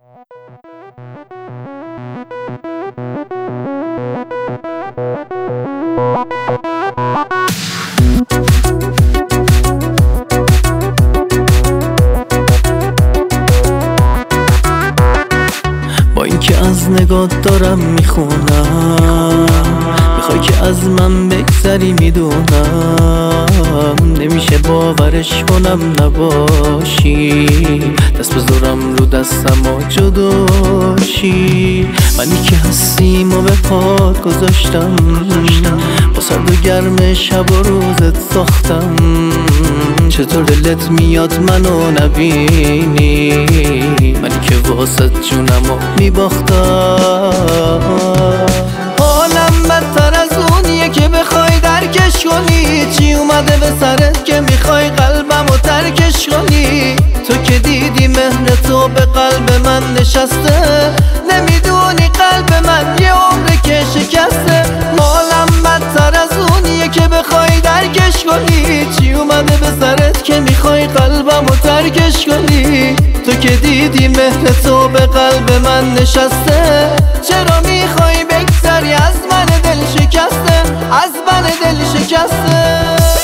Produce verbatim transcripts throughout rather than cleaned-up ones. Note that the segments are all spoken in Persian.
با اینکه از نگاه دارم میخونم، میخوای که از من بگذری میدونم، نمیشه باورش کنم نباشی، دست بذارم رو دستم و جداشی. منی که هستیم و به پات گذاشتم، با سرد و گرم شب و روزت ساختم. چطور دلت میاد منو نبینی، منی که واسه جونمو میباختم. حالم بدتر از اونیه که بخوای درکش کنی، چی اومده به سرت که میخوای قلبمو ترکش کنی؟ تو که دیدی مهر تو به قلب من نشسته، نمیدونی قلب من یه عمره که شکسته. حالم بدتر از اونیه که بخوای درکش کنی، چی اومده به سرت که میخوای قلبمو ترکش کنی؟ تو که دیدی مهر تو به قلب من نشسته، چرا میخوای بگذری از من دل شکسته، از من دل شکسته؟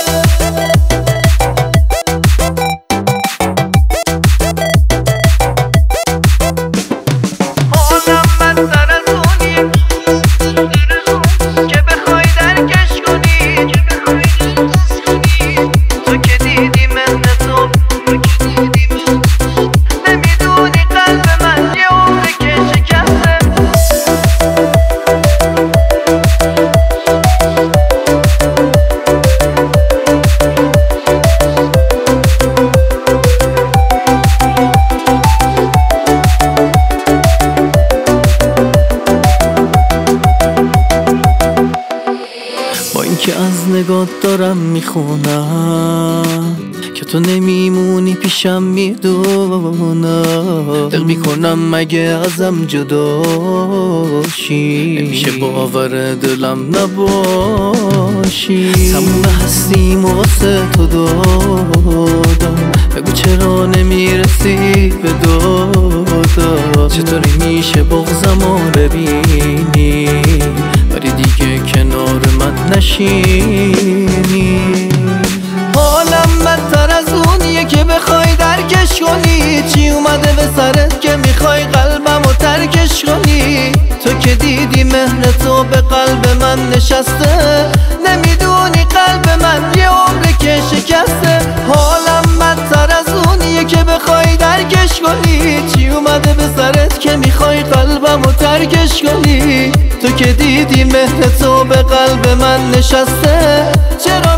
که از نگاه دارم میخونم که تو نمیمونی پیشم، میدونم دق میکنم مگه ازم جداشی، نمیشه باور دلم نباشی. تموم هستیم و واسه تو دادم، بگو چرا نمیرسی به دادا؟ چطوری میشه بغضمو ببینی ولی دیگه کنار من نشینی؟ حالم بدتر از اونیه که بخوای درکش کنی، چی اومده به سرت که میخوای قلبمو ترکش کنی؟ تو که دیدی مهر تو به قلب من نشسته، نمیدونی قلب من یه عمره که شکسته. حالم بدتر از اونیه که بخوای درکش کنی، چی اومده به سرت که میخوای قلبمو ترکش کنی؟ تو که دیدی مهر تو به قلب من نشسته، چرا